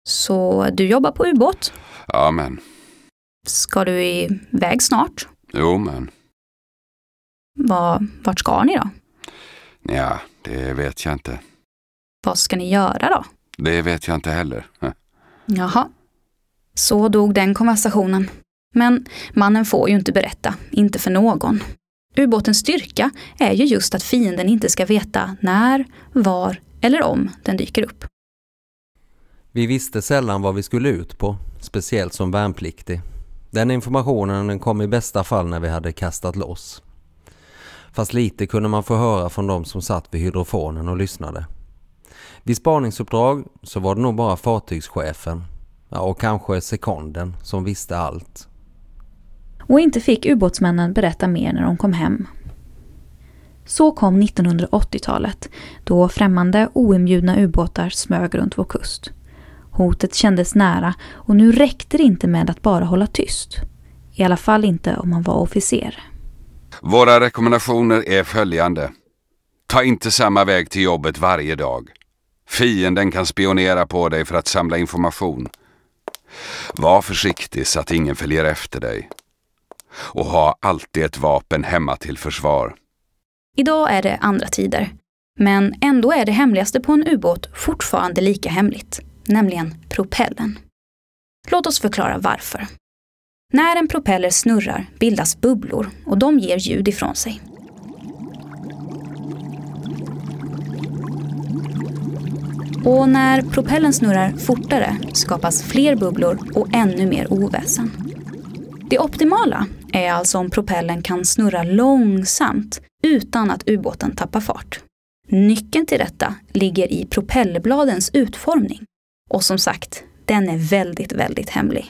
Så du jobbar på ubåt? Ja, men. Ska du iväg snart? Jo, men. Vart ska ni då? Ja, det vet jag inte. Vad ska ni göra då? Det vet jag inte heller. Jaha. Så dog den konversationen. Men mannen får ju inte berätta, inte för någon. Ubåtens styrka är ju just att fienden inte ska veta när, var eller om den dyker upp. Vi visste sällan vad vi skulle ut på, speciellt som värnpliktig. Den informationen kom i bästa fall när vi hade kastat loss. Fast lite kunde man få höra från de som satt vid hydrofonen och lyssnade. Vid spaningsuppdrag så var det nog bara fartygschefen, och kanske sekonden, som visste allt. Och inte fick ubåtsmännen berätta mer när de kom hem. Så kom 1980-talet, då främmande oinbjudna ubåtar smög runt vår kust. Hotet kändes nära och nu räckte det inte med att bara hålla tyst. I alla fall inte om man var officer. Våra rekommendationer är följande. Ta inte samma väg till jobbet varje dag. Fienden kan spionera på dig för att samla information. Var försiktig så att ingen följer efter dig. Och ha alltid ett vapen hemma till försvar. Idag är det andra tider. Men ändå är det hemligaste på en ubåt fortfarande lika hemligt. Nämligen propellen. Låt oss förklara varför. När en propeller snurrar bildas bubblor och de ger ljud ifrån sig. Och när propellen snurrar fortare skapas fler bubblor och ännu mer oväsen. Det optimala är alltså om propellen kan snurra långsamt utan att ubåten tappar fart. Nyckeln till detta ligger i propellerbladens utformning. Och som sagt, den är väldigt, väldigt hemlig.